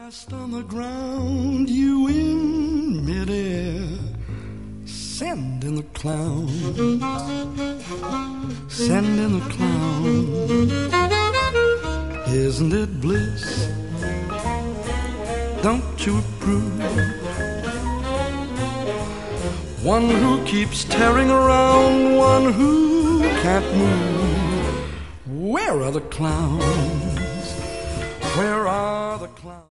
Fast on the ground, you in midair, sending the clown, sending the clown. Isn't it bliss? Don't you approve? One who keeps tearing around, one who can't move. Where are the clowns? Where are the clowns?